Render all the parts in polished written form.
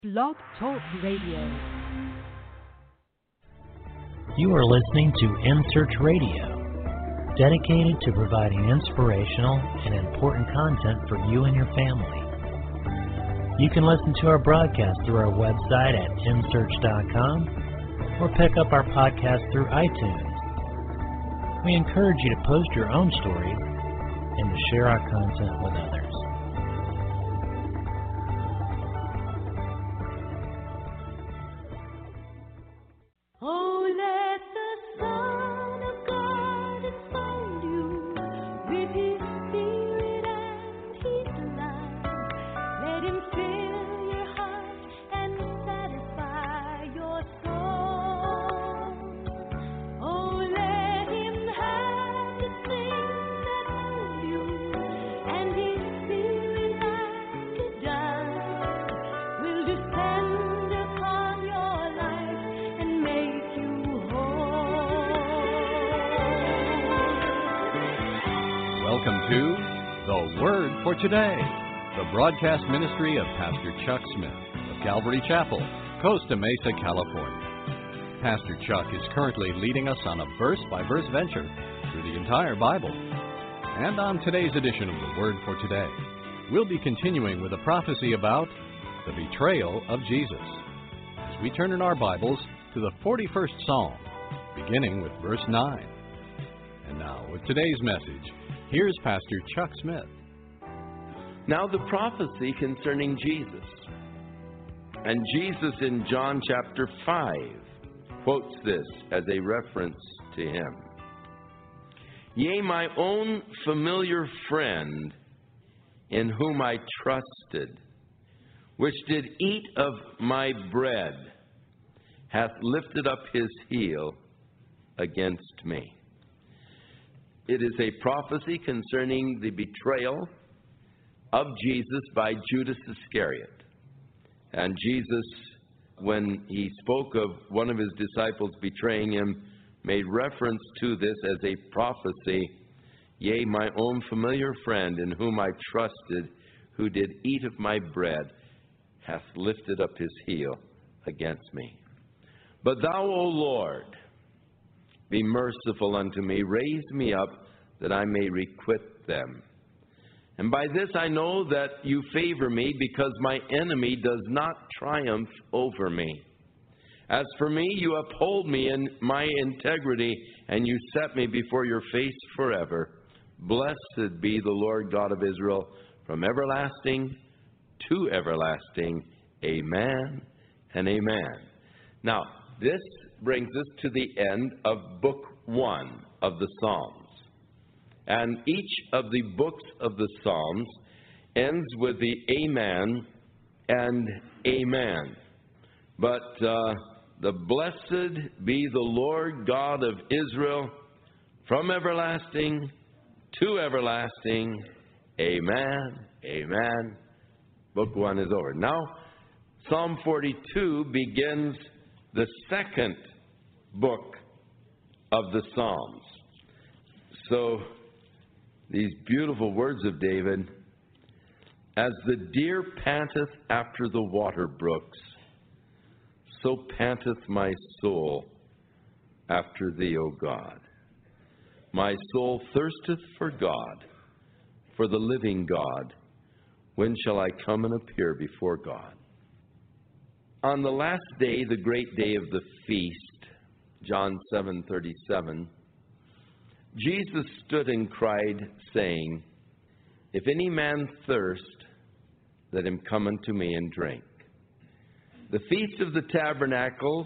Blog Talk Radio. You are listening to InSearch Radio, dedicated to providing inspirational and important content for you and your family. You can listen to our broadcast through our website at insearch.com or pick up our podcast through iTunes. We encourage you to post your own stories and to share our content with others. Welcome to The Word for Today, the broadcast ministry of Pastor Chuck Smith of Calvary Chapel, Costa Mesa, California. Pastor Chuck is currently leading us on a verse-by-verse venture through the entire Bible. And on today's edition of The Word for Today, we'll be continuing with a prophecy about the betrayal of Jesus, as we turn in our Bibles to the 41st Psalm, beginning with verse 9. And now, with today's message, here's Pastor Chuck Smith. Now the prophecy concerning Jesus. And Jesus in John chapter 5 quotes this as a reference to him. Yea, my own familiar friend, in whom I trusted, which did eat of my bread, hath lifted up his heel against me. It is a prophecy concerning the betrayal of Jesus by Judas Iscariot. And Jesus, when he spoke of one of his disciples betraying him, made reference to this as a prophecy. Yea, my own familiar friend, in whom I trusted, who did eat of my bread, hath lifted up his heel against me. But thou, O Lord, be merciful unto me, raise me up, that I may requite them. And by this I know that you favor me, because my enemy does not triumph over me. As for me, you uphold me in my integrity, and you set me before your face forever. Blessed be the Lord God of Israel, from everlasting to everlasting. Amen and amen. Now, this brings us to the end of Book 1 of the Psalms. And each of the books of the Psalms ends with the Amen and Amen. But the blessed be the Lord God of Israel, from everlasting to everlasting. Amen, amen. Book 1 is over. Now, Psalm 42 begins the second book of the Psalms. So, these beautiful words of David, as the deer panteth after the water brooks, so panteth my soul after thee, O God. My soul thirsteth for God, for the living God. When shall I come and appear before God? On the last day, the great day of the feast, John 7:37, Jesus stood and cried, saying, If any man thirst, let him come unto me and drink. The Feast of the Tabernacles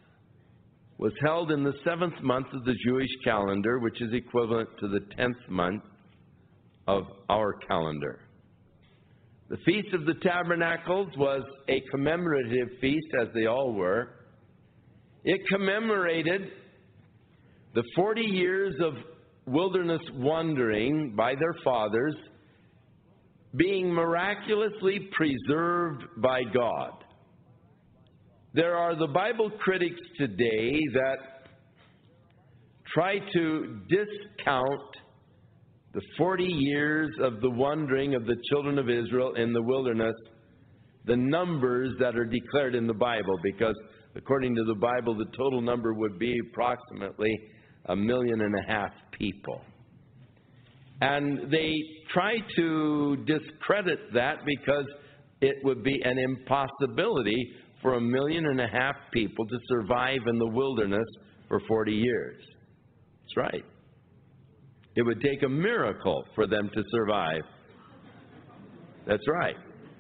was held in the 7th month of the Jewish calendar, which is equivalent to the 10th month of our calendar. The Feast of the Tabernacles was a commemorative feast, as they all were. It commemorated the 40 years of wilderness wandering by their fathers being miraculously preserved by God. There are the Bible critics today that try to discount the 40 years of the wandering of the children of Israel in the wilderness the numbers that are declared in the Bible, because according to the Bible, the total number would be approximately 1.5 million people. And they try to discredit that because it would be an impossibility for 1.5 million people to survive in the wilderness for 40 years. That's right. It would take a miracle for them to survive. That's right.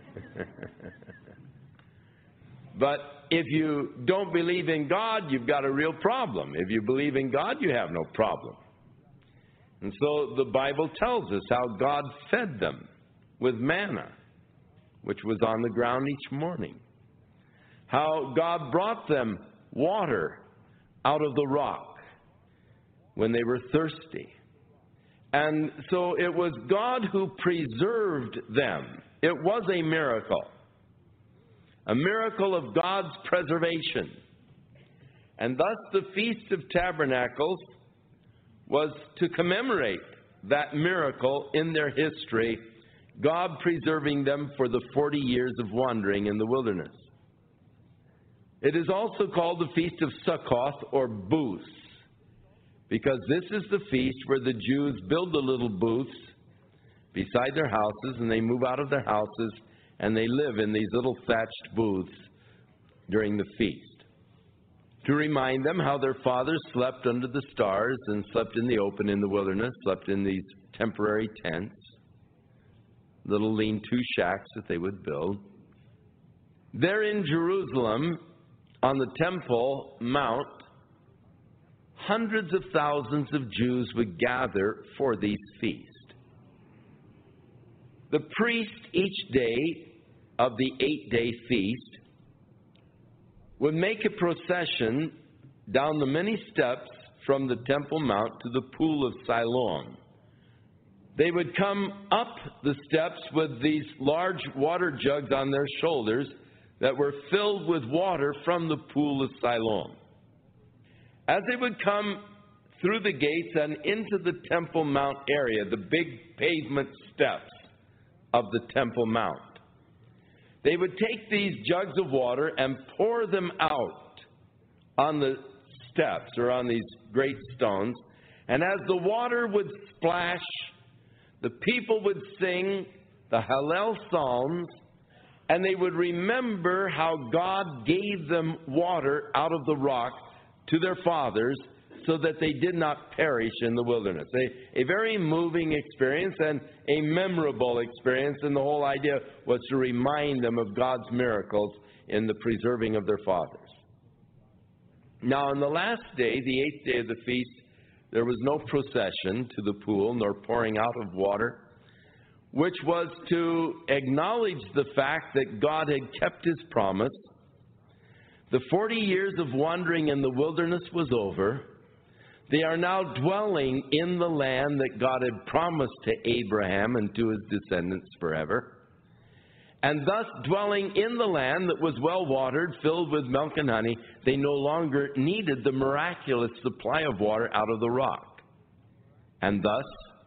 But if you don't believe in God, you've got a real problem. If you believe in God, you have no problem. And so the Bible tells us how God fed them with manna, which was on the ground each morning. How God brought them water out of the rock when they were thirsty. And so it was God who preserved them. It was a miracle of God's preservation. And thus the Feast of Tabernacles was to commemorate that miracle in their history, God preserving them for the 40 years of wandering in the wilderness. It is also called the Feast of Sukkoth or Booths, because this is the feast where the Jews build the little booths beside their houses, and they move out of their houses and they live in these little thatched booths during the feast, to remind them how their fathers slept under the stars and slept in the open in the wilderness, slept in these temporary tents, little lean-to shacks that they would build. There in Jerusalem, on the Temple Mount, hundreds of thousands of Jews would gather for these feasts. The priest each day of the 8-day feast would make a procession down the many steps from the Temple Mount to the Pool of Siloam. They would come up the steps with these large water jugs on their shoulders that were filled with water from the Pool of Siloam. As they would come through the gates and into the Temple Mount area, the big pavement steps of the Temple Mount, they would take these jugs of water and pour them out on the steps or on these great stones. And as the water would splash, the people would sing the Hallel Psalms, and they would remember how God gave them water out of the rock to their fathers so that they did not perish in the wilderness. A very moving experience and a memorable experience, and the whole idea was to remind them of God's miracles in the preserving of their fathers. Now, on the last day, the 8th day of the feast, there was no procession to the pool nor pouring out of water, which was to acknowledge the fact that God had kept His promise. The 40 years of wandering in the wilderness was over. They are now dwelling in the land that God had promised to Abraham and to his descendants forever. And thus, dwelling in the land that was well watered, filled with milk and honey, they no longer needed the miraculous supply of water out of the rock. And thus,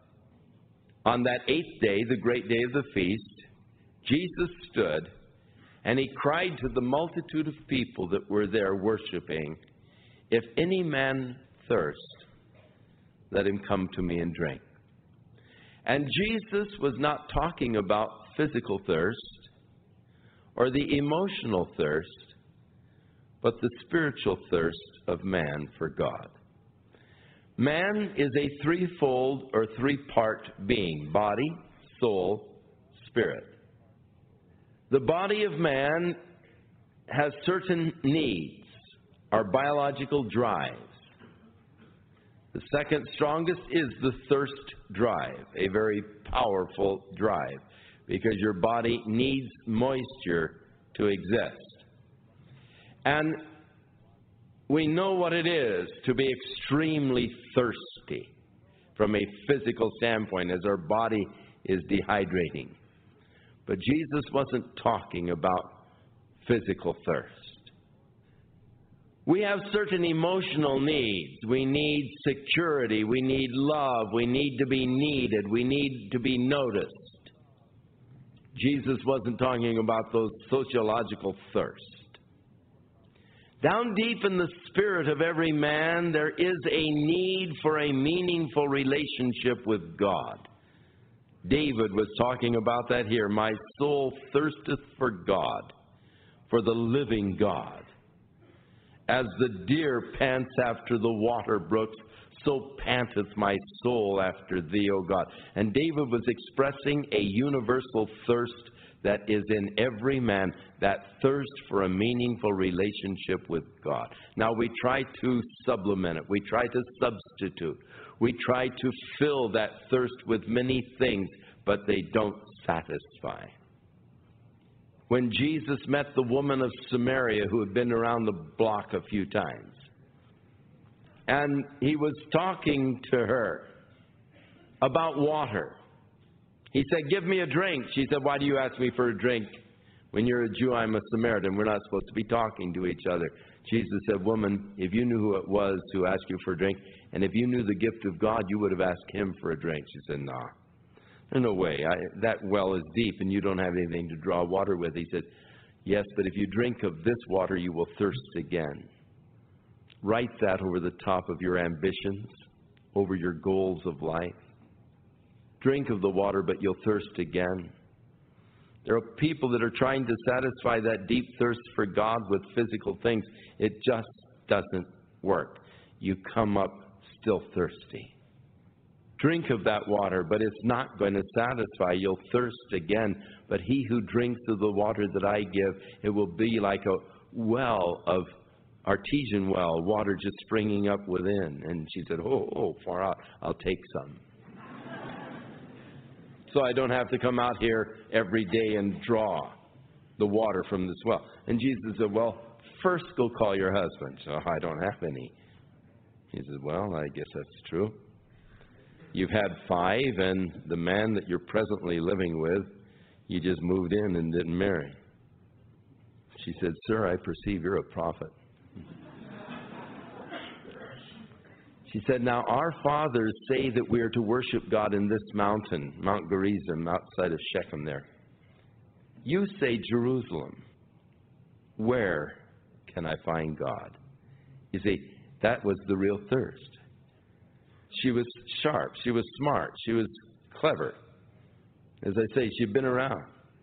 on that 8th day, the great day of the feast, Jesus stood and He cried to the multitude of people that were there worshiping, "If any man thirst, let him come to me and drink." And Jesus was not talking about physical thirst or the emotional thirst, but the spiritual thirst of man for God. Man is a threefold or three-part being: body, soul, spirit. The body of man has certain needs, our biological drives. The second strongest is the thirst drive, a very powerful drive, because your body needs moisture to exist. And we know what it is to be extremely thirsty from a physical standpoint as our body is dehydrating. But Jesus wasn't talking about physical thirst. We have certain emotional needs. We need security. We need love. We need to be needed. We need to be noticed. Jesus wasn't talking about those sociological thirst. Down deep in the spirit of every man, there is a need for a meaningful relationship with God. David was talking about that here. My soul thirsteth for God, for the living God. As the deer pants after the water brooks, so panteth my soul after thee, O God. And David was expressing a universal thirst that is in every man, that thirst for a meaningful relationship with God. Now we try to supplement it. We try to substitute. We try to fill that thirst with many things, but they don't satisfy. When Jesus met the woman of Samaria who had been around the block a few times, and he was talking to her about water. He said, give me a drink. She said, why do you ask me for a drink? When you're a Jew, I'm a Samaritan. We're not supposed to be talking to each other. Jesus said, woman, if you knew who it was who asked you for a drink, and if you knew the gift of God, you would have asked him for a drink. She said, nah, there's no way. That well is deep, and you don't have anything to draw water with. He said, yes, but if you drink of this water, you will thirst again. Write that over the top of your ambitions, over your goals of life. Drink of the water, but you'll thirst again. There are people that are trying to satisfy that deep thirst for God with physical things. It just doesn't work. You come up still thirsty. Drink of that water, but it's not going to satisfy. You'll thirst again. But he who drinks of the water that I give, it will be like a well of artesian well, water just springing up within. And she said, oh, far out, I'll take some. So I don't have to come out here every day and draw the water from this well. And Jesus said, well, first go call your husband. So I don't have any. He said, well, I guess that's true. You've had 5, and the man that you're presently living with, you just moved in and didn't marry. She said, sir, I perceive you're a prophet. She said, now our fathers say that we are to worship God in this mountain, Mount Gerizim, outside of Shechem there. You say Jerusalem. Where can I find God? You see, that was the real thirst. She was sharp. She was smart. She was clever. As I say, she'd been around.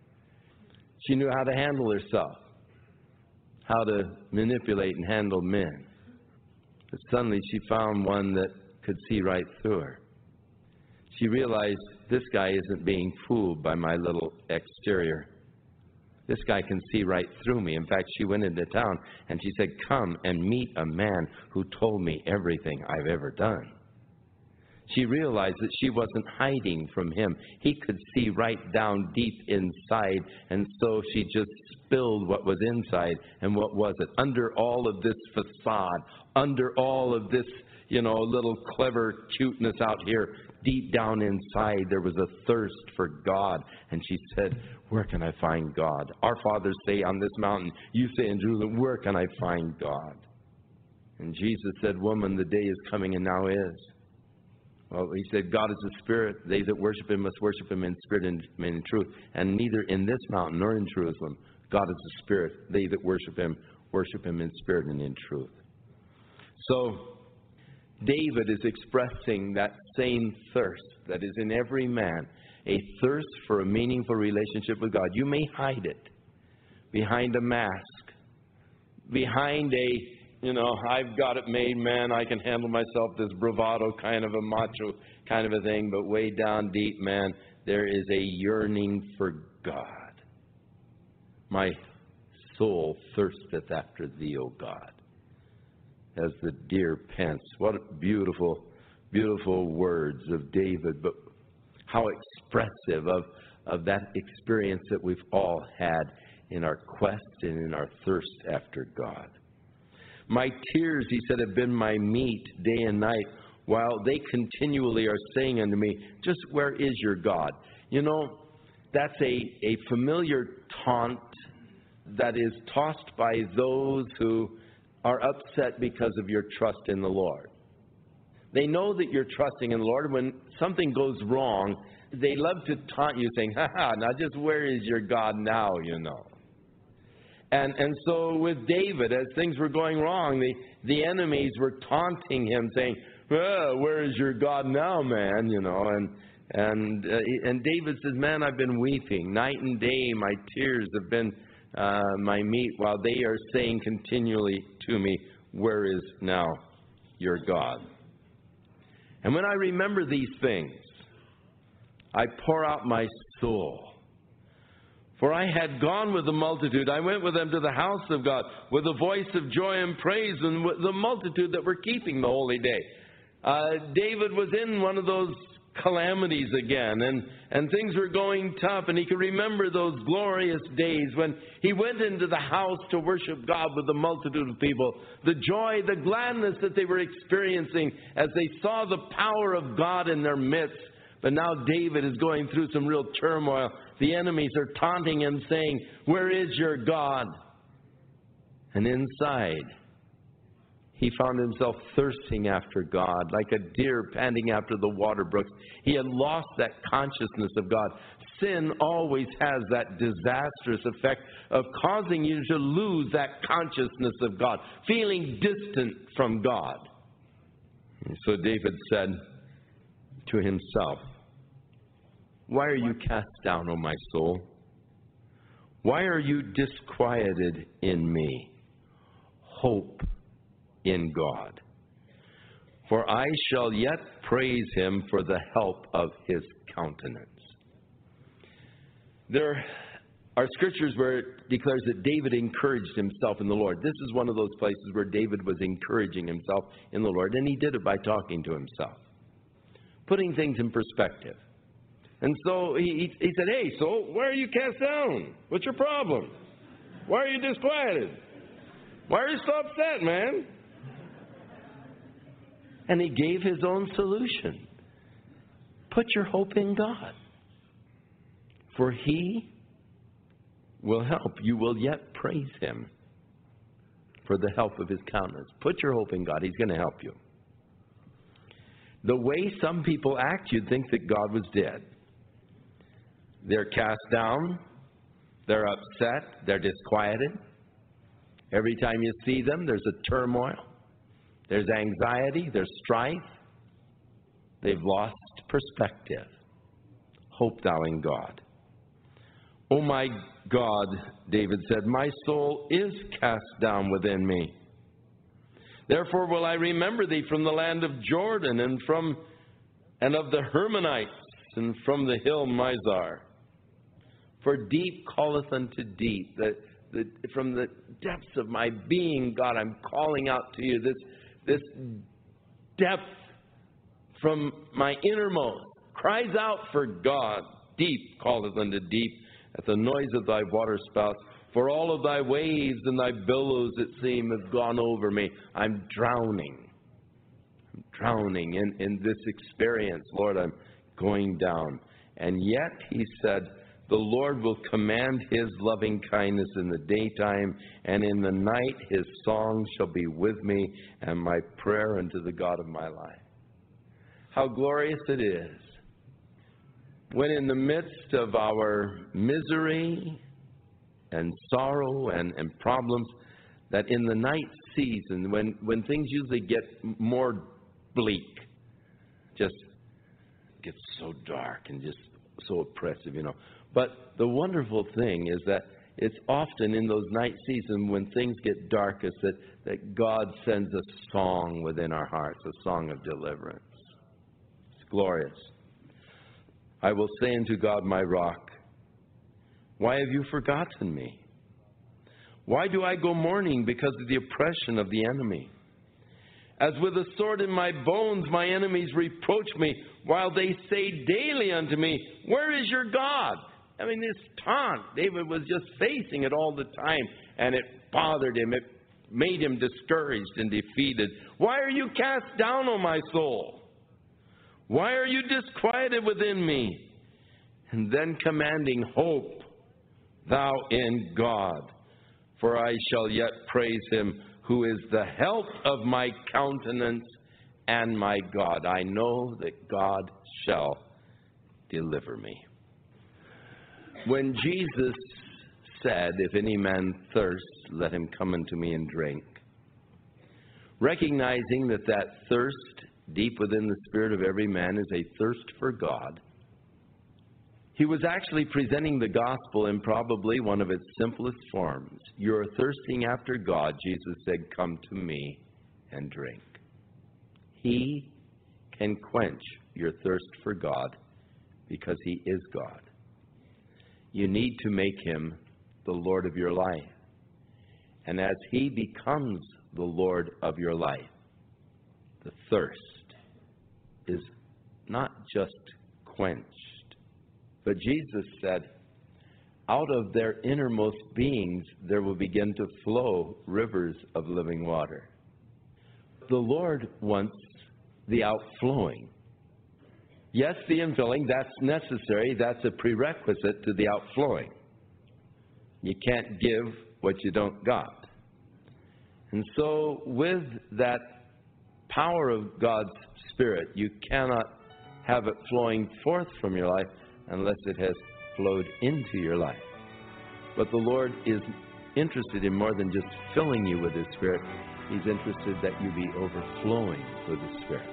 She knew how to handle herself, how to manipulate and handle men. But suddenly she found one that could see right through her. She realized, this guy isn't being fooled by my little exterior. This guy can see right through me. In fact, she went into town and she said, come and meet a man who told me everything I've ever done. She realized that she wasn't hiding from him. He could see right down deep inside, and so she just spilled what was inside. And what was it? Under all of this facade, under all of this, little clever cuteness out here, deep down inside, there was a thirst for God. And she said, where can I find God? Our fathers say on this mountain, you say in Jerusalem, where can I find God? And Jesus said, woman, the day is coming and now is. Well, he said, God is a spirit. They that worship him must worship him in spirit and in truth. And neither in this mountain nor in Jerusalem, God is a spirit. They that worship him in spirit and in truth. So, David is expressing that same thirst that is in every man, a thirst for a meaningful relationship with God. You may hide it behind a mask, behind a I've got it made, man, I can handle myself, this bravado kind of a macho kind of a thing, but way down deep, man, there is a yearning for God. My soul thirsteth after thee, O God, as the deer pants. What beautiful, beautiful words of David, but how expressive of that experience that we've all had in our quest and in our thirst after God. My tears, he said, have been my meat day and night, while they continually are saying unto me, just where is your God? That's a familiar taunt that is tossed by those who are upset because of your trust in the Lord. They know that you're trusting in the Lord. When something goes wrong, they love to taunt you, saying, now just where is your God now, you know? And so with David, as things were going wrong, the enemies were taunting him, saying, where is your God now, man? You know, and David says, man, I've been weeping night and day. My tears have been my meat, while they are saying continually to me, where is now your God? And when I remember these things, I pour out my soul. For I had gone with the multitude. I went with them to the house of God with a voice of joy and praise, and with the multitude that were keeping the holy day. David was in one of those calamities again, and things were going tough, and he could remember those glorious days when he went into the house to worship God with the multitude of people. The joy, the gladness that they were experiencing as they saw the power of God in their midst. But now David is going through some real turmoil. The enemies are taunting him, saying, where is your God? And inside, he found himself thirsting after God, like a deer panting after the water brooks. He had lost that consciousness of God. Sin always has that disastrous effect of causing you to lose that consciousness of God, feeling distant from God. And so David said to himself, why are you cast down, O my soul? Why are you disquieted in me? Hope in God. For I shall yet praise him for the help of his countenance. There are scriptures where it declares that David encouraged himself in the Lord. This is one of those places where David was encouraging himself in the Lord, and he did it by talking to himself, putting things in perspective. And so he said, hey, soul, why are you cast down? What's your problem? Why are you disquieted? Why are you so upset, man? And he gave his own solution. Put your hope in God, for he will help. You will yet praise him for the help of his countenance. Put your hope in God. He's going to help you. The way some people act, you'd think that God was dead. They're cast down. They're upset. They're disquieted. Every time you see them, there's a turmoil. There's anxiety. There's strife. They've lost perspective. Hope thou in God. Oh my God, David said, my soul is cast down within me. Therefore will I remember thee from the land of Jordan and of the Hermonites and from the hill Mizar. For deep calleth unto deep. From the depths of my being, God, I'm calling out to you. This depth from my innermost cries out for God. Deep calleth unto deep at the noise of thy waterspouts. For all of thy waves and thy billows, it seem, have gone over me. I'm drowning. I'm drowning in this experience. Lord, I'm going down. And yet, he said, the Lord will command his loving kindness in the daytime, and in the night his song shall be with me, and my prayer unto the God of my life. How glorious it is when in the midst of our misery and sorrow and problems, that in the night season, when things usually get more bleak, just gets so dark and just so oppressive, you know. But the wonderful thing is that it's often in those night seasons when things get darkest that God sends a song within our hearts, a song of deliverance. It's glorious. I will say unto God my rock, why have you forgotten me? Why do I go mourning because of the oppression of the enemy? As with a sword in my bones, my enemies reproach me, while they say daily unto me, where is your God? I mean, this taunt, David was just facing it all the time, and it bothered him. It made him discouraged and defeated. Why are you cast down, O my soul? Why are you disquieted within me? And then commanding, hope thou in God, for I shall yet praise him, who is the help of my countenance and my God. I know that God shall deliver me. When Jesus said, "If any man thirst, let him come unto me and drink," recognizing that thirst deep within the spirit of every man is a thirst for God, he was actually presenting the gospel in probably one of its simplest forms. You're thirsting after God, Jesus said, "Come to me and drink." He can quench your thirst for God because he is God. You need to make him the Lord of your life. And as he becomes the Lord of your life, the thirst is not just quenched, but Jesus said, out of their innermost beings there will begin to flow rivers of living water. The Lord wants the outflowing. Yes, the infilling, that's necessary. That's a prerequisite to the outflowing. You can't give what you don't got. And so with that power of God's Spirit, you cannot have it flowing forth from your life unless it has flowed into your life. But the Lord is interested in more than just filling you with His Spirit. He's interested that you be overflowing with the Spirit.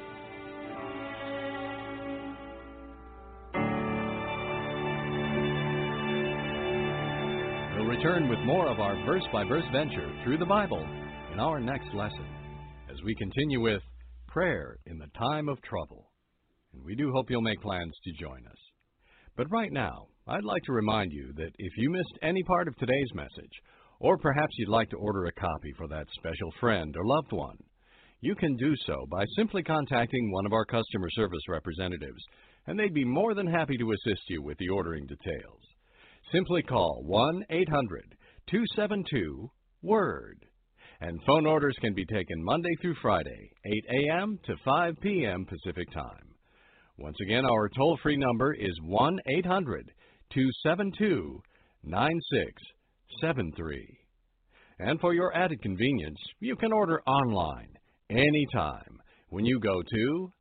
We'll return with more of our verse-by-verse venture through the Bible in our next lesson as we continue with prayer in the time of trouble. And we do hope you'll make plans to join us. But right now, I'd like to remind you that if you missed any part of today's message, or perhaps you'd like to order a copy for that special friend or loved one, you can do so by simply contacting one of our customer service representatives, and they'd be more than happy to assist you with the ordering details. Simply call 1-800-272-WORD. And phone orders can be taken Monday through Friday, 8 a.m. to 5 p.m. Pacific Time. Once again, our toll-free number is 1-800-272-9673. And for your added convenience, you can order online anytime when you go to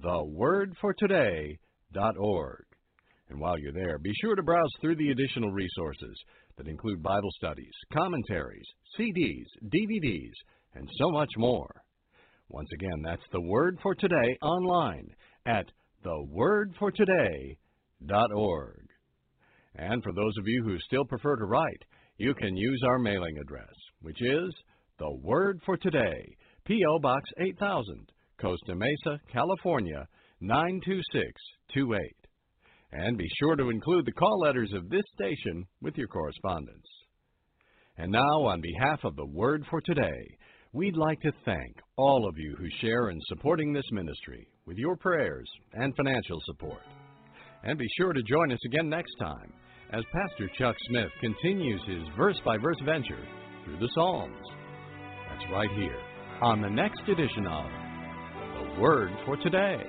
thewordfortoday.org. And while you're there, be sure to browse through the additional resources that include Bible studies, commentaries, CDs, DVDs, and so much more. Once again, that's The Word for Today online at thewordfortoday.org. And for those of you who still prefer to write, you can use our mailing address, which is The Word for Today, P.O. Box 8000, Costa Mesa, California, 92628. And be sure to include the call letters of this station with your correspondence. And now, on behalf of The Word for Today, we'd like to thank all of you who share in supporting this ministry with your prayers and financial support. And be sure to join us again next time as Pastor Chuck Smith continues his verse-by-verse venture through the Psalms. That's right here on the next edition of The Word for Today.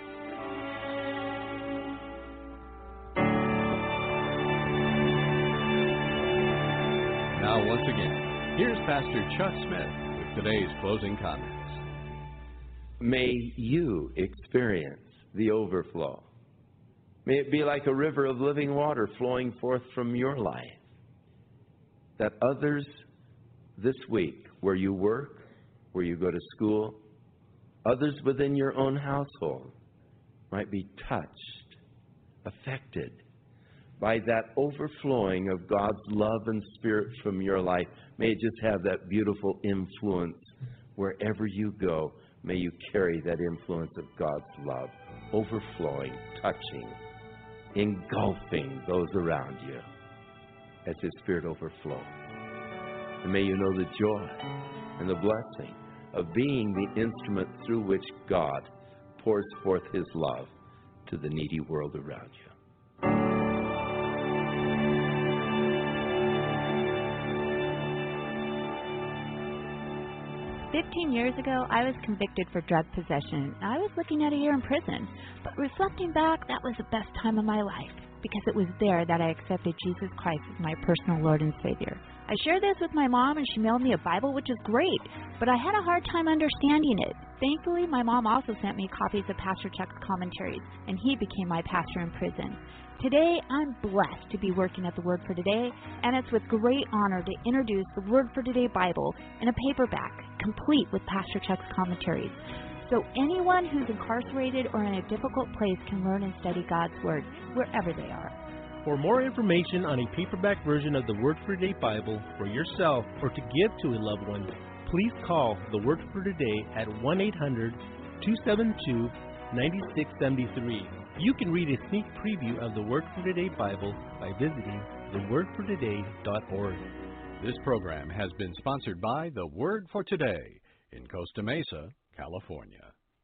Now, once again, here's Pastor Chuck Smith with today's closing comments. May you experience the overflow. May it be like a river of living water flowing forth from your life, that others this week, where you work, where you go to school, others within your own household might be touched, affected by that overflowing of God's love and Spirit from your life. May it just have that beautiful influence wherever you go. May you carry that influence of God's love, overflowing, touching, engulfing those around you as His Spirit overflows. And may you know the joy and the blessing of being the instrument through which God pours forth His love to the needy world around you. 15 years ago, I was convicted for drug possession. I was looking at a year in prison. But reflecting back, that was the best time of my life because it was there that I accepted Jesus Christ as my personal Lord and Savior. I shared this with my mom, and she mailed me a Bible, which is great, but I had a hard time understanding it. Thankfully, my mom also sent me copies of Pastor Chuck's commentaries, and he became my pastor in prison. Today, I'm blessed to be working at the Word for Today, and it's with great honor to introduce the Word for Today Bible in a paperback, complete with Pastor Chuck's commentaries. So anyone who's incarcerated or in a difficult place can learn and study God's Word, wherever they are. For more information on a paperback version of the Word for Today Bible for yourself or to give to a loved one, please call the Word for Today at 1-800-272-9673. You can read a sneak preview of the Word for Today Bible by visiting thewordfortoday.org. This program has been sponsored by The Word for Today in Costa Mesa, California.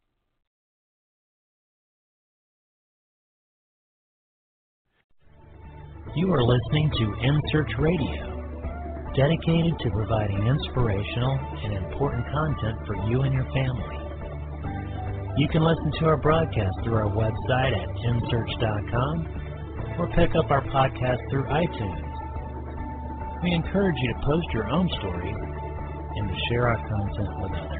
You are listening to mSearch Radio, dedicated to providing inspirational and important content for you and your family. You can listen to our broadcast through our website at msearch.com or pick up our podcast through iTunes. We encourage you to post your own stories and to share our content with others.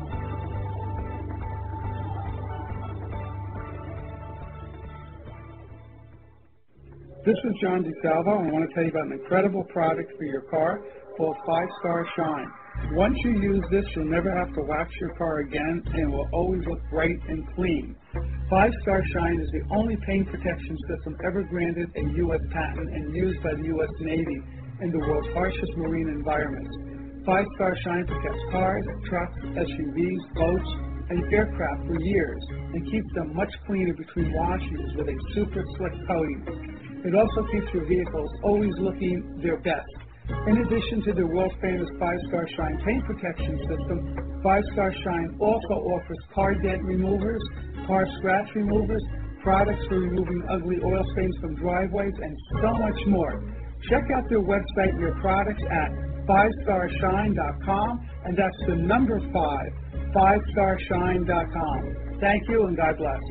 This is John DeSalvo, and I want to tell you about an incredible product for your car called 5-Star Shine. Once you use this, you'll never have to wax your car again, and it will always look bright and clean. 5-Star Shine is the only paint protection system ever granted a U.S. patent and used by the U.S. Navy in the world's harshest marine environments. 5-Star Shine protects cars, trucks, SUVs, boats, and aircraft for years and keeps them much cleaner between washes with a super slick coating. It also keeps your vehicles always looking their best. In addition to the world-famous 5-Star Shine paint protection system, 5-Star Shine also offers car dent removers, car scratch removers, products for removing ugly oil stains from driveways, and so much more. Check out their website and their products at 5starshine.com, and that's the number 5, 5starshine.com. Thank you, and God bless.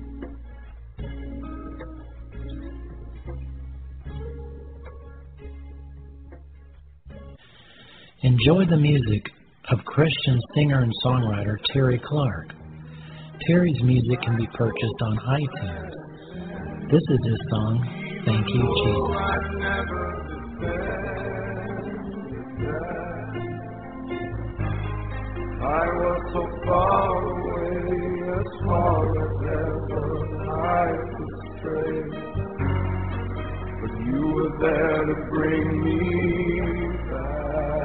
Enjoy the music of Christian singer and songwriter Terry Clark. Terry's music can be purchased on iTunes. This is his song, Thank You, Jesus. I was so far away, as far as ever I could stray, but you were there to bring me back.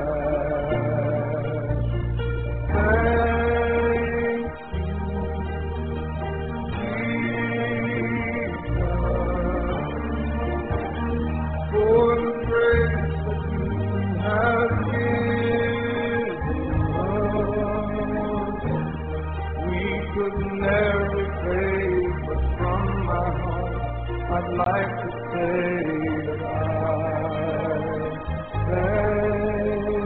I'd like to say that I thank you.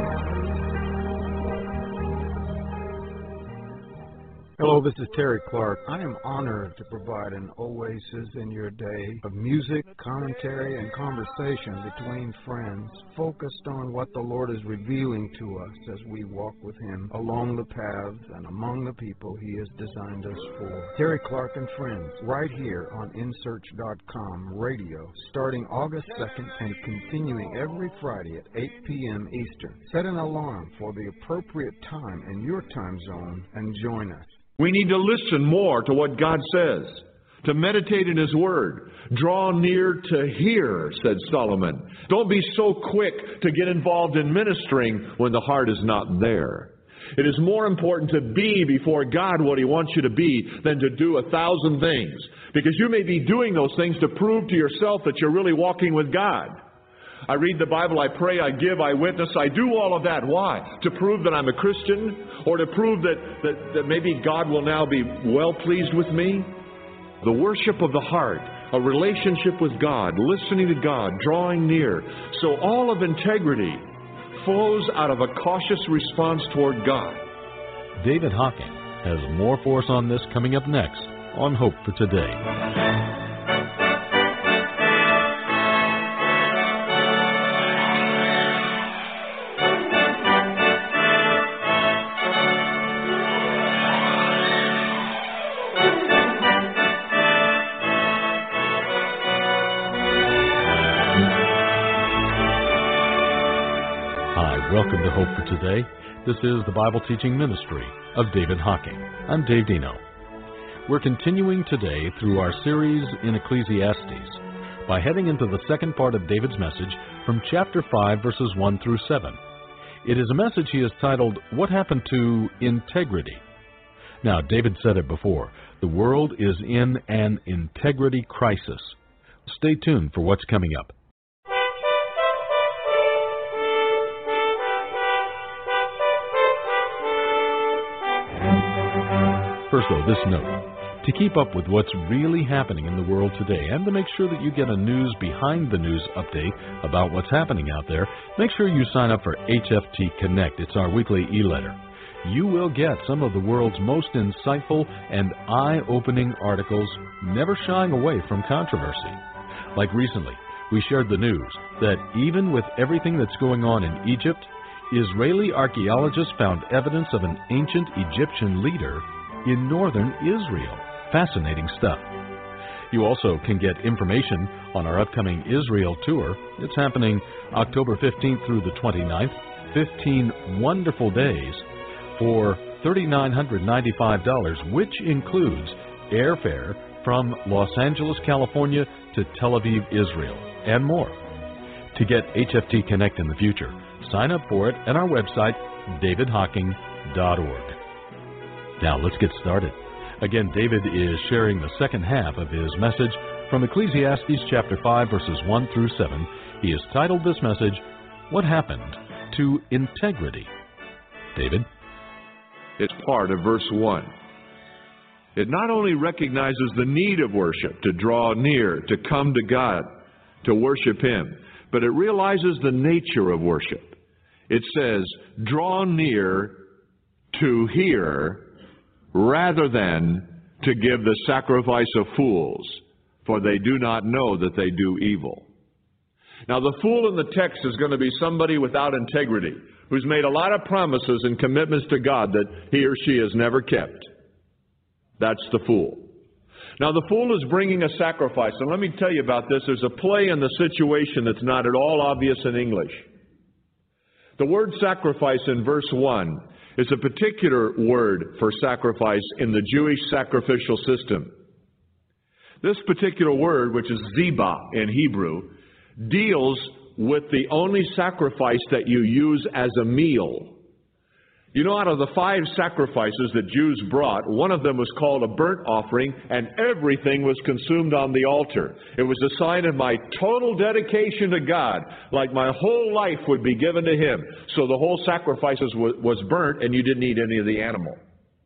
Hello, this is Terry Clark. I am honored to provide an oasis in your day of music, commentary, and conversation between friends, focused on what the Lord is revealing to us as we walk with Him along the paths and among the people He has designed us for. Terry Clark and Friends, right here on InSearch.com radio, starting August 2nd and continuing every Friday at 8 p.m. Eastern. Set an alarm for the appropriate time in your time zone and join us. We need to listen more to what God says, to meditate in His Word. Draw near to hear, said Solomon. Don't be so quick to get involved in ministering when the heart is not there. It is more important to be before God what He wants you to be than to do 1,000 things. Because you may be doing those things to prove to yourself that you're really walking with God. I read the Bible, I pray, I give, I witness, I do all of that. Why? To prove that I'm a Christian? Or to prove that maybe God will now be well pleased with me? The worship of the heart, a relationship with God, listening to God, drawing near. So all of integrity flows out of a cautious response toward God. David Hocking has more for us on this coming up next on Hope for Today. today. This is the Bible teaching ministry of David Hocking. I'm Dave Dino. We're continuing today through our series in Ecclesiastes by heading into the second part of David's message from chapter 5, verses 1 through 7. It is a message he has titled, What Happened to Integrity? Now, David said it before, the world is in an integrity crisis. Stay tuned for what's coming up. First, though, this note. To keep up with what's really happening in the world today and to make sure that you get a news behind the news update about what's happening out there, make sure you sign up for HFT Connect. It's our weekly e-letter. You will get some of the world's most insightful and eye-opening articles, never shying away from controversy. Like recently, we shared the news that even with everything that's going on in Egypt, Israeli archaeologists found evidence of an ancient Egyptian leader in northern Israel. Fascinating stuff. You also can get information on our upcoming Israel tour. It's happening October 15th through the 29th, 15 wonderful days for $3,995, which includes airfare from Los Angeles, California to Tel Aviv, Israel, and more. To get HFT Connect in the future, sign up for it at our website, davidhocking.org. Now let's get started. Again, David is sharing the second half of his message from Ecclesiastes chapter 5, verses 1 through 7. He has titled this message, What Happened to Integrity? David? It's part of verse 1. It not only recognizes the need of worship, to draw near, to come to God, to worship Him, but it realizes the nature of worship. It says, draw near to hear, rather than to give the sacrifice of fools, for they do not know that they do evil. Now, the fool in the text is going to be somebody without integrity, who's made a lot of promises and commitments to God that he or she has never kept. That's the fool. Now, the fool is bringing a sacrifice, and let me tell you about this. There's a play in the situation that's not at all obvious in English. The word sacrifice in verse 1 is a particular word for sacrifice in the Jewish sacrificial system. This particular word, which is zebah in Hebrew, deals with the only sacrifice that you use as a meal. You know, out of the 5 sacrifices that Jews brought, one of them was called a burnt offering, and everything was consumed on the altar. It was a sign of my total dedication to God, like my whole life would be given to Him. So the whole sacrifice was burnt, and you didn't eat any of the animal.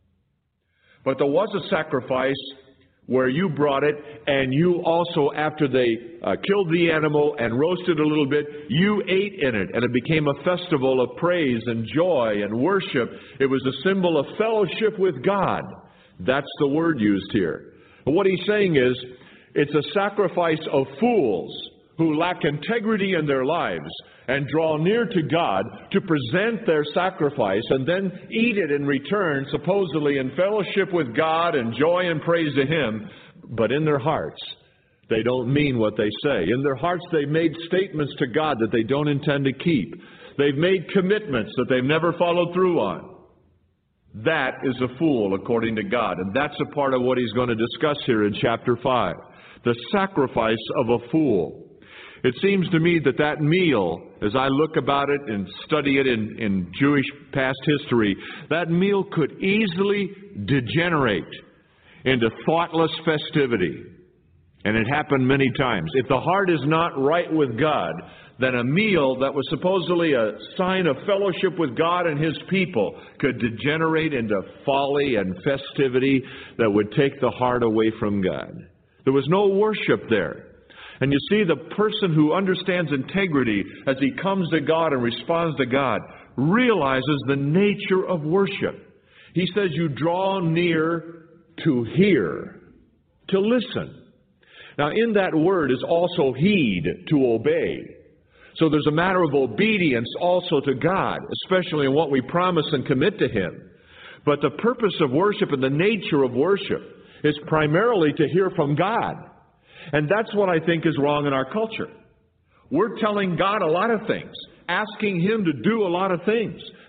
But there was a sacrifice where you brought it, and you also, after they killed the animal and roasted a little bit, you ate in it, and it became a festival of praise and joy and worship. It was a symbol of fellowship with God. That's the word used here. But what he's saying is, it's a sacrifice of fools who lack integrity in their lives and draw near to God to present their sacrifice and then eat it in return, supposedly in fellowship with God and joy and praise to Him. But in their hearts, they don't mean what they say. In their hearts, they've made statements to God that they don't intend to keep. They've made commitments that they've never followed through on. That is a fool, according to God. And that's a part of what he's going to discuss here in chapter 5. The sacrifice of a fool. It seems to me that that meal, as I look about it and study it in Jewish past history, that meal could easily degenerate into thoughtless festivity. And it happened many times. If the heart is not right with God, then a meal that was supposedly a sign of fellowship with God and His people could degenerate into folly and festivity that would take the heart away from God. There was no worship there. And you see, the person who understands integrity as he comes to God and responds to God realizes the nature of worship. He says you draw near to hear, to listen. Now, in that word is also heed, to obey. So there's a matter of obedience also to God, especially in what we promise and commit to Him. But the purpose of worship and the nature of worship is primarily to hear from God. And that's what I think is wrong in our culture. We're telling God a lot of things, asking Him to do a lot of things.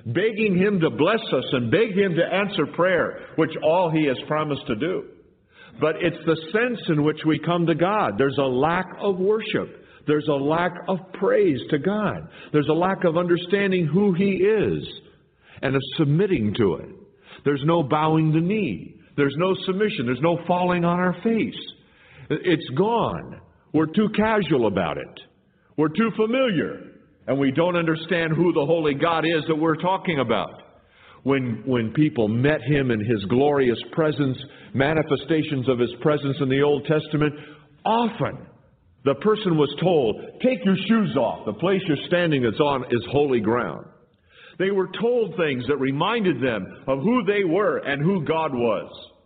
begging Him to bless us and beg Him to answer prayer, which all He has promised to do. But it's the sense in which we come to God. There's a lack of worship. There's a lack of praise to God. There's a lack of understanding who He is and of submitting to it. There's no bowing the knee. There's no submission. There's no falling on our face. It's gone. We're too casual about it. We're too familiar. And we don't understand who the holy God is that we're talking about. When people met Him in His glorious presence, manifestations of His presence in the Old Testament, often the person was told, take your shoes off. The place you're standing that's on is holy ground. They were told things that reminded them of who they were and who God was.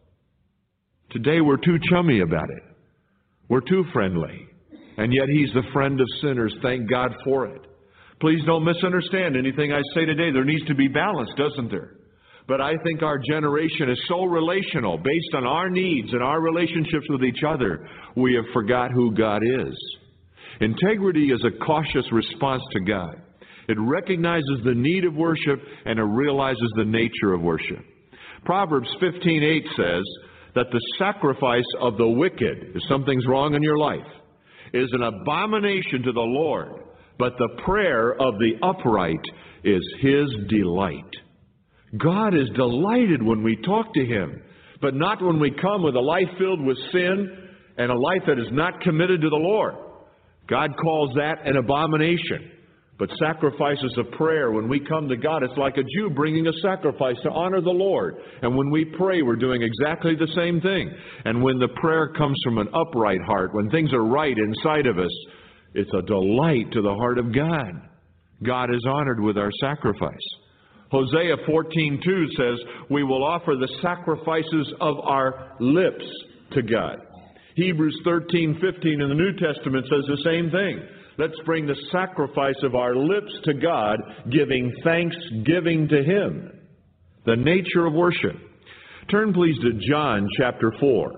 Today we're too chummy about it. We're too friendly. And yet He's the friend of sinners. Thank God for it. Please don't misunderstand anything I say today. There needs to be balance, doesn't there? But I think our generation is so relational, based on our needs and our relationships with each other, we have forgot who God is. Integrity is a cautious response to God. It recognizes the need of worship and it realizes the nature of worship. Proverbs 15:8 says that the sacrifice of the wicked, if something's wrong in your life, is an abomination to the Lord, but the prayer of the upright is His delight. God is delighted when we talk to Him, but not when we come with a life filled with sin and a life that is not committed to the Lord. God calls that an abomination. But sacrifices of prayer, when we come to God, it's like a Jew bringing a sacrifice to honor the Lord. And when we pray, we're doing exactly the same thing. And when the prayer comes from an upright heart, when things are right inside of us, it's a delight to the heart of God. God is honored with our sacrifice. Hosea 14:2 says, we will offer the sacrifices of our lips to God. Hebrews 13:15 in the New Testament says the same thing. Let's bring the sacrifice of our lips to God, giving thanksgiving to Him. The nature of worship. Turn please to John chapter 4.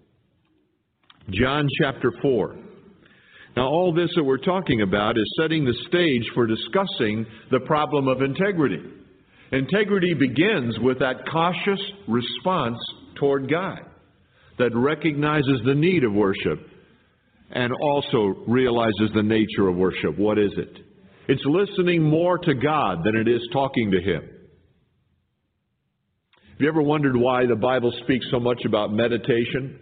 John chapter 4. Now all this that we're talking about is setting the stage for discussing the problem of integrity. Integrity begins with that cautious response toward God that recognizes the need of worship and also realizes the nature of worship. What is it? It's listening more to God than it is talking to Him. Have you ever wondered why the Bible speaks so much about meditation?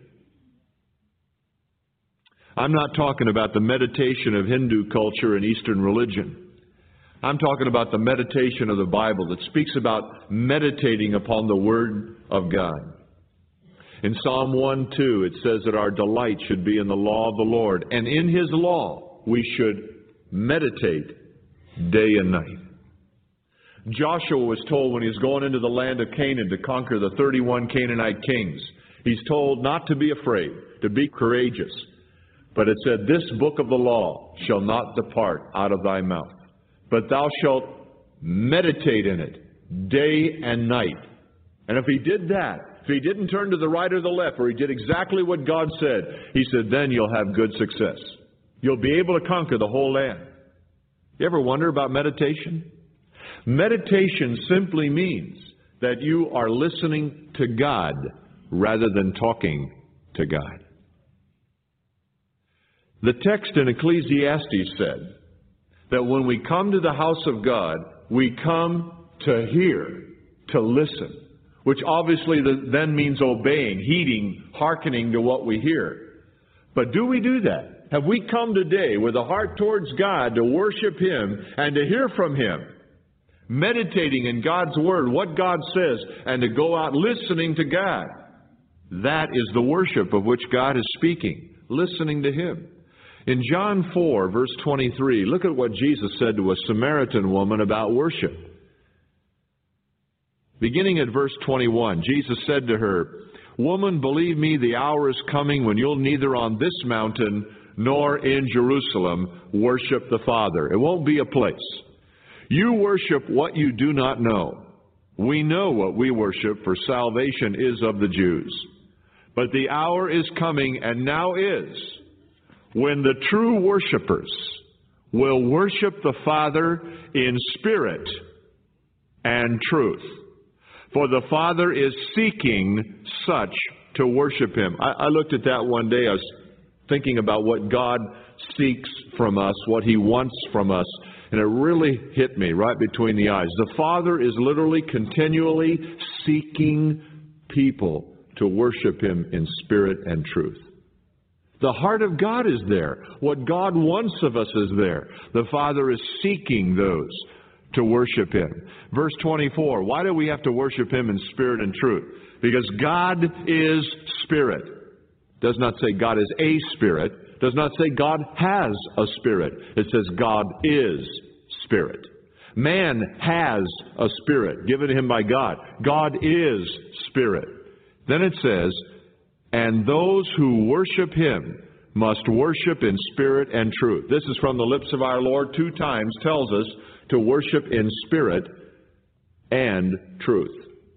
I'm not talking about the meditation of Hindu culture and Eastern religion. I'm talking about the meditation of the Bible that speaks about meditating upon the Word of God. In Psalm 1:2, it says that our delight should be in the law of the Lord, and in His law we should meditate day and night. Joshua was told when he was going into the land of Canaan to conquer the 31 Canaanite kings, he's told not to be afraid, to be courageous. But it said, this book of the law shall not depart out of thy mouth, but thou shalt meditate in it day and night. And if he did that, if he didn't turn to the right or the left, or he did exactly what God said, he said, then you'll have good success. You'll be able to conquer the whole land. You ever wonder about meditation? Meditation simply means that you are listening to God rather than talking to God. The text in Ecclesiastes said that when we come to the house of God, we come to hear, to listen, which obviously then means obeying, heeding, hearkening to what we hear. But do we do that? Have we come today with a heart towards God to worship Him and to hear from Him, meditating in God's Word, what God says, and to go out listening to God? That is the worship of which God is speaking, listening to Him. In John 4, verse 23, look at what Jesus said to a Samaritan woman about worship. Beginning at verse 21, Jesus said to her, "Woman, believe me, the hour is coming when you'll neither on this mountain nor in Jerusalem worship the Father." It won't be a place. You worship what you do not know. We know what we worship, for salvation is of the Jews. But the hour is coming, and now is, when the true worshipers will worship the Father in spirit and truth. For the Father is seeking such to worship Him. I looked at that one day. I was thinking about what God seeks from us, what He wants from us, and it really hit me right between the eyes. The Father is literally continually seeking people to worship Him in spirit and truth. The heart of God is there. What God wants of us is there. The Father is seeking those to worship Him. Verse 24, why do we have to worship Him in spirit and truth? Because God is spirit. Does not say God is a spirit. Does not say God has a spirit. It says God is spirit. Man has a spirit given him by God. God is spirit. Then it says, and those who worship Him must worship in spirit and truth. This is from the lips of our Lord 2 times, tells us to worship in spirit and truth.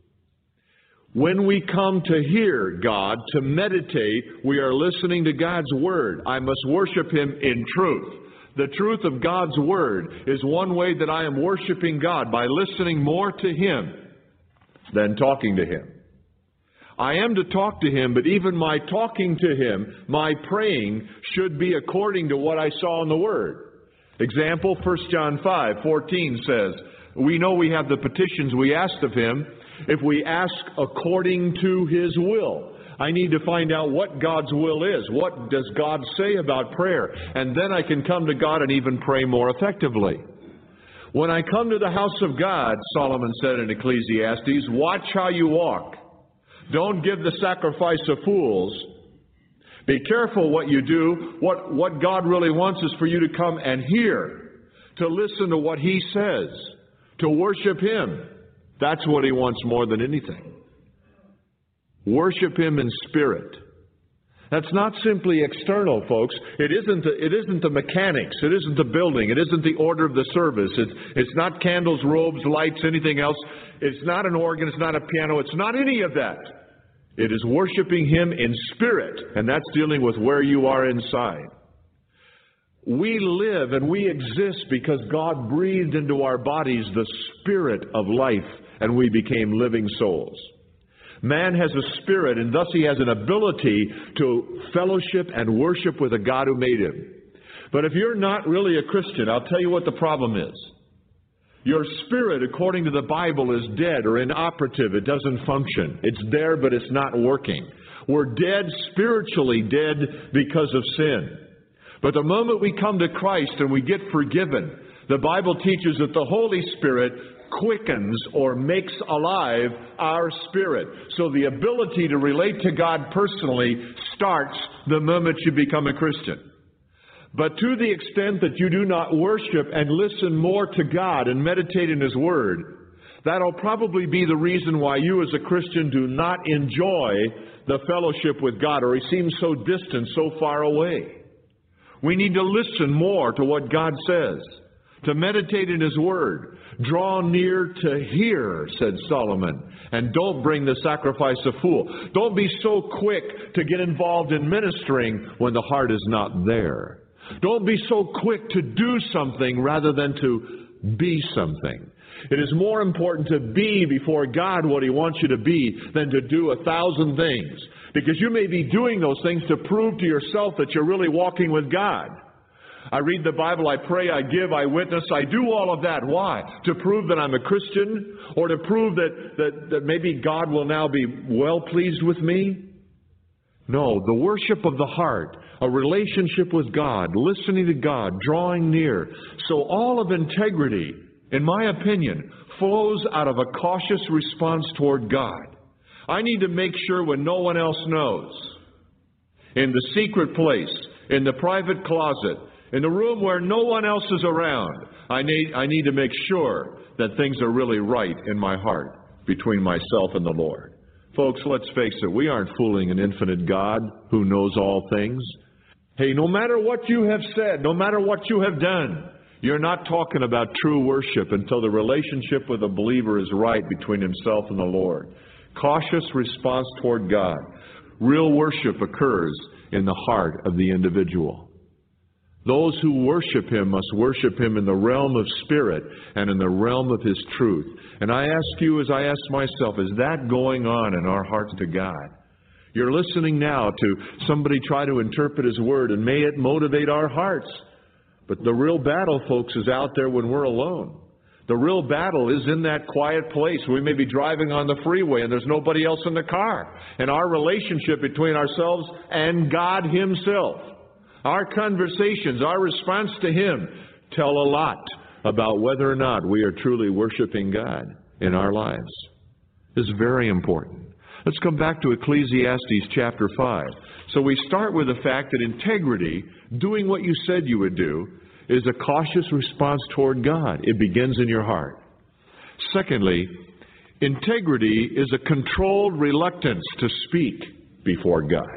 When we come to hear God, to meditate, we are listening to God's Word. I must worship Him in truth. The truth of God's Word is one way that I am worshiping God, by listening more to Him than talking to Him. I am to talk to Him, but even my talking to Him, my praying, should be according to what I saw in the Word. Example, 1 John 5:14 says, we know we have the petitions we asked of Him if we ask according to His will. I need to find out what God's will is. What does God say about prayer? And then I can come to God and even pray more effectively. When I come to the house of God, Solomon said in Ecclesiastes, watch how you walk. Don't give the sacrifice of fools. Be careful what you do. What God really wants is for you to come and hear, to listen to what He says, to worship Him. That's what He wants more than anything. Worship Him in spirit. That's not simply external, folks. It isn't the mechanics. It isn't the building. It isn't the order of the service. It's not candles, robes, lights, anything else. It's not an organ. It's not a piano. It's not any of that. It is worshiping Him in spirit, and that's dealing with where you are inside. We live and we exist because God breathed into our bodies the spirit of life, and we became living souls. Man has a spirit, and thus he has an ability to fellowship and worship with a God who made him. But if you're not really a Christian, I'll tell you what the problem is. Your spirit, according to the Bible, is dead or inoperative. It doesn't function. It's there, but it's not working. We're dead, spiritually dead because of sin. But the moment we come to Christ and we get forgiven, the Bible teaches that the Holy Spirit quickens or makes alive our spirit. So the ability to relate to God personally starts the moment you become a Christian. But to the extent that you do not worship and listen more to God and meditate in His Word, that'll probably be the reason why you as a Christian do not enjoy the fellowship with God, or He seems so distant, so far away. We need to listen more to what God says, to meditate in His Word. Draw near to hear, said Solomon, and don't bring the sacrifice of fool. Don't be so quick to get involved in ministering when the heart is not there. Don't be so quick to do something rather than to be something. It is more important to be before God what He wants you to be than to do 1,000 things. Because you may be doing those things to prove to yourself that you're really walking with God. I read the Bible, I pray, I give, I witness, I do all of that. Why? To prove that I'm a Christian? Or to prove that maybe God will now be well pleased with me? No, the worship of the heart, a relationship with God, listening to God, drawing near. So all of integrity, in my opinion, flows out of a cautious response toward God. I need to make sure when no one else knows, in the secret place, in the private closet, in the room where no one else is around, I need to make sure that things are really right in my heart between myself and the Lord. Folks, let's face it, we aren't fooling an infinite God who knows all things. Hey, no matter what you have said, no matter what you have done, you're not talking about true worship until the relationship with a believer is right between himself and the Lord. Cautious response toward God. Real worship occurs in the heart of the individual. Those who worship Him must worship Him in the realm of spirit and in the realm of His truth. And I ask you, as I ask myself, is that going on in our hearts to God? You're listening now to somebody try to interpret His Word, and may it motivate our hearts. But the real battle, folks, is out there when we're alone. The real battle is in that quiet place. We may be driving on the freeway and there's nobody else in the car. And our relationship between ourselves and God Himself, our conversations, our response to Him, tell a lot about whether or not we are truly worshiping God in our lives. It's very important. Let's come back to Ecclesiastes chapter 5. So we start with the fact that integrity, doing what you said you would do, is a cautious response toward God. It begins in your heart. Secondly, integrity is a controlled reluctance to speak before God.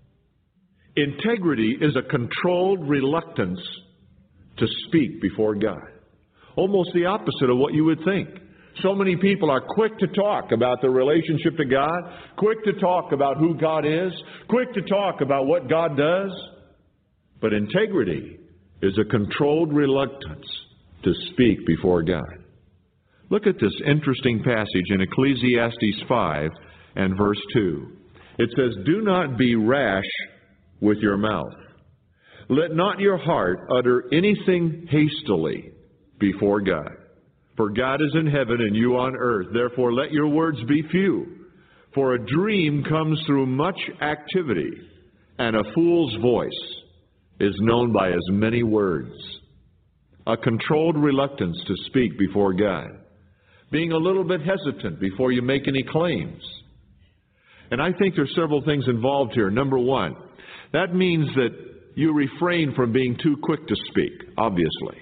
Integrity is a controlled reluctance to speak before God. Almost the opposite of what you would think. So many people are quick to talk about their relationship to God, quick to talk about who God is, quick to talk about what God does. But integrity is a controlled reluctance to speak before God. Look at this interesting passage in Ecclesiastes 5 and verse 2. It says, "Do not be rash with your mouth. Let not your heart utter anything hastily before God. For God is in heaven and you on earth. Therefore let your words be few. For a dream comes through much activity, and a fool's voice is known by as many words." A controlled reluctance to speak before God. Being a little bit hesitant before you make any claims. And I think there's several things involved here. Number one, that means that you refrain from being too quick to speak, obviously.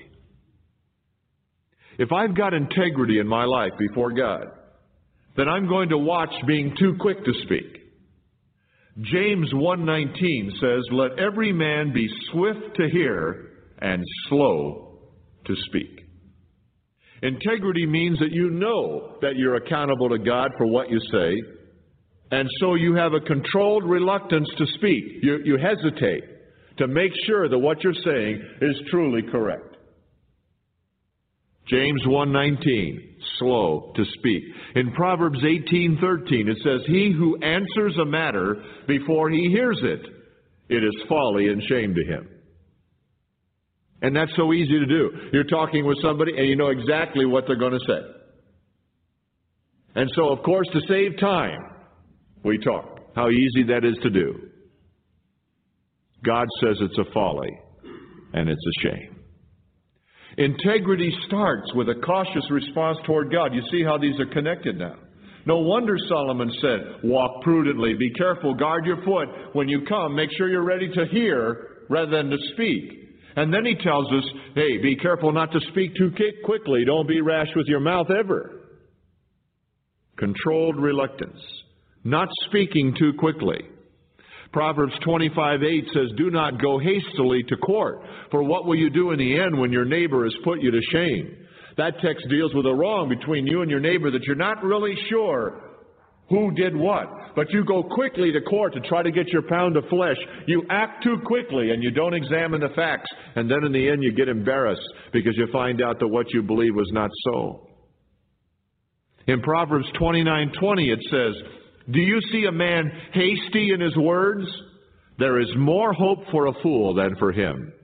If I've got integrity in my life before God, then I'm going to watch being too quick to speak. James 1:19 says, "Let every man be swift to hear and slow to speak." Integrity means that you know that you're accountable to God for what you say, and so you have a controlled reluctance to speak. You hesitate to make sure that what you're saying is truly correct. James 1:19, slow to speak. In Proverbs 18:13, it says, "He who answers a matter before he hears it, it is folly and shame to him." And that's so easy to do. You're talking with somebody and you know exactly what they're going to say. And so, of course, to save time, we talk. How easy that is to do. God says it's a folly and it's a shame. Integrity starts with a cautious response toward God. You see how these are connected now. No wonder Solomon said, "Walk prudently, be careful, guard your foot. When you come, make sure you're ready to hear rather than to speak." And then he tells us, hey, be careful not to speak too quickly. Don't be rash with your mouth ever. Controlled reluctance. Not speaking too quickly. Proverbs 25:8 says, "Do not go hastily to court, for what will you do in the end when your neighbor has put you to shame?" That text deals with a wrong between you and your neighbor that you're not really sure who did what. But you go quickly to court to try to get your pound of flesh. You act too quickly and you don't examine the facts. And then in the end you get embarrassed because you find out that what you believe was not so. In Proverbs 29:20 it says, "Do you see a man hasty in his words? There is more hope for a fool than for him."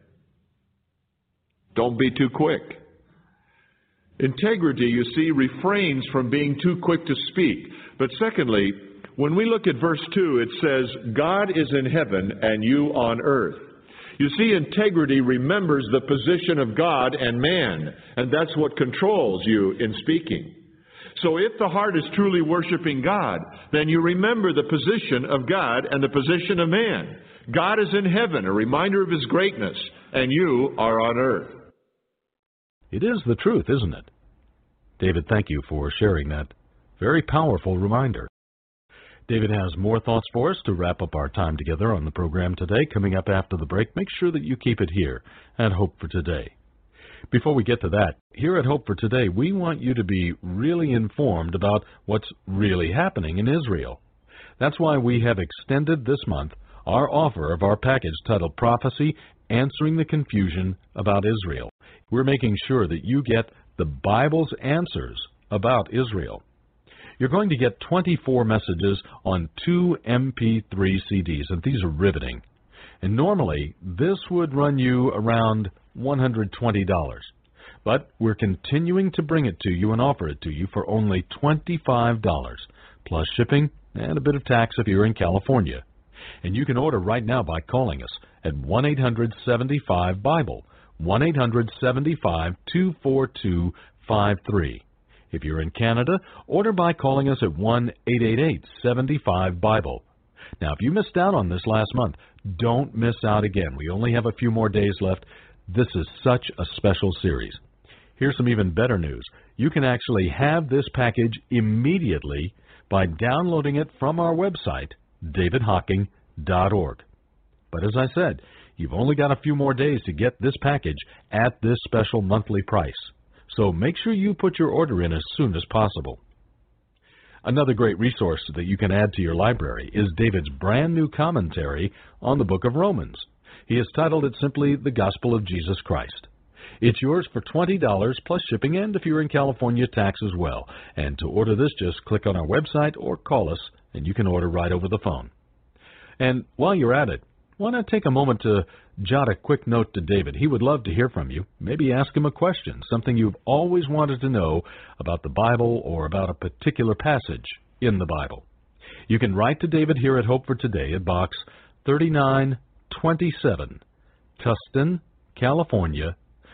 Don't be too quick. Integrity, you see, refrains from being too quick to speak. But secondly, when we look at verse 2, it says, "God is in heaven and you on earth." You see, integrity remembers the position of God and man, and that's what controls you in speaking. So if the heart is truly worshiping God, then you remember the position of God and the position of man. God is in heaven, a reminder of His greatness, and you are on earth. It is the truth, isn't it? David, thank you for sharing that very powerful reminder. David has more thoughts for us to wrap up our time together on the program today. Coming up after the break, make sure that you keep it here at Hope for Today. Before we get to that, here at Hope for Today, we want you to be really informed about what's really happening in Israel. That's why we have extended this month our offer of our package titled Prophecy Answering the Confusion About Israel. We're making sure that you get the Bible's answers about Israel. You're going to get 24 messages on 2 MP3 CDs, and these are riveting. And normally, this would run you around $120. But we're continuing to bring it to you and offer it to you for only $25, plus shipping and a bit of tax if you're in California. And you can order right now by calling us at 1-800-75-BIBLE, 1-800-75-242-53. If you're in Canada, order by calling us at 1-888-75-BIBLE. Now, if you missed out on this last month, don't miss out again. We only have a few more days left. This is such a special series. Here's some even better news. You can actually have this package immediately by downloading it from our website, davidhocking.org. But as I said, you've only got a few more days to get this package at this special monthly price. So make sure you put your order in as soon as possible. Another great resource that you can add to your library is David's brand new commentary on the book of Romans. He has titled it simply The Gospel of Jesus Christ. It's yours for $20 plus shipping, and if you're in California, tax as well. And to order this, just click on our website or call us, and you can order right over the phone. And while you're at it, why not take a moment to jot a quick note to David? He would love to hear from you. Maybe ask him a question, something you've always wanted to know about the Bible or about a particular passage in the Bible. You can write to David here at Hope for Today at Box 3927, Tustin, California,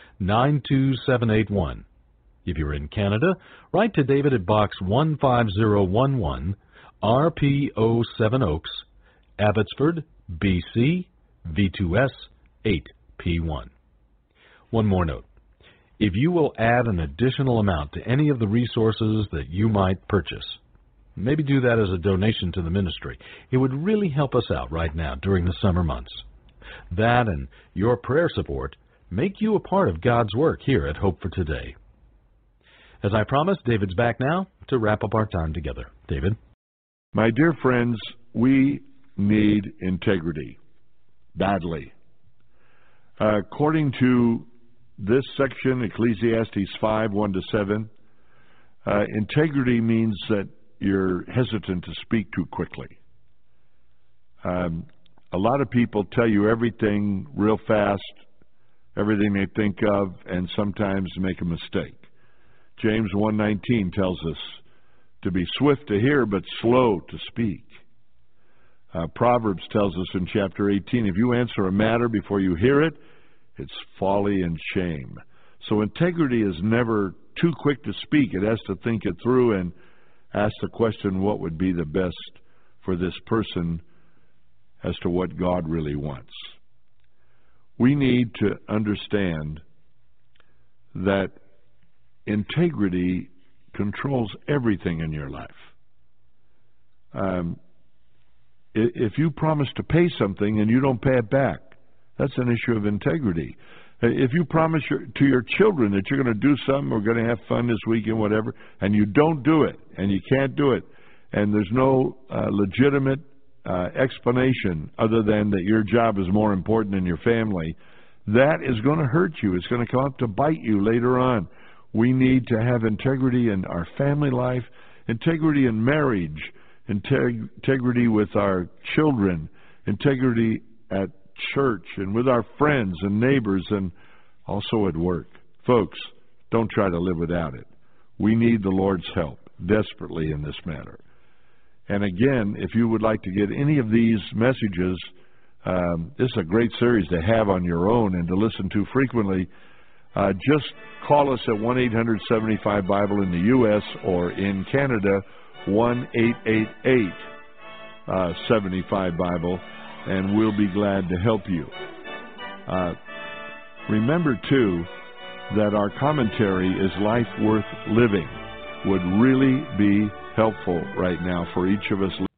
92781. If you're in Canada, write to David at Box 15011, RPO 7 Oaks, Abbotsford, BC, V2S 8P1. One more note. If you will add an additional amount to any of the resources that you might purchase, maybe do that as a donation to the ministry, it would really help us out right now during the summer months. That and your prayer support make you a part of God's work here at Hope for Today. As I promised, David's back now to wrap up our time together. David? My dear friends, we need integrity badly. According to this section, Ecclesiastes 5, 1-7, integrity means that you're hesitant to speak too quickly. A lot of people tell you everything real fast, everything they think of, and sometimes make a mistake. James 1:19 tells us to be swift to hear but slow to speak. Proverbs tells us in chapter 18, if you answer a matter before you hear it, it's folly and shame. So integrity is never too quick to speak. It has to think it through and ask the question, what would be the best for this person as to what God really wants. We need to understand that integrity controls everything in your life. If you promise to pay something and you don't pay it back, that's an issue of integrity. If you promise to your children that you're going to do something, we're going to have fun this weekend, whatever, and you don't do it, and you can't do it, and there's no legitimate explanation other than that your job is more important than your family, that is going to hurt you. It's going to come up to bite you later on. We need to have integrity in our family life, integrity in marriage, integrity with our children, integrity at church and with our friends and neighbors and also at work. Folks, don't try to live without it. We need the Lord's help desperately in this matter. And again, if you would like to get any of these messages, this is a great series to have on your own and to listen to frequently. Just call us at 1-800-75-BIBLE in the U.S. or in Canada, 1-888-75-BIBLE, and we'll be glad to help you. Remember, too, that our commentary is Life Worth Living. Would really be helpful right now for each of us.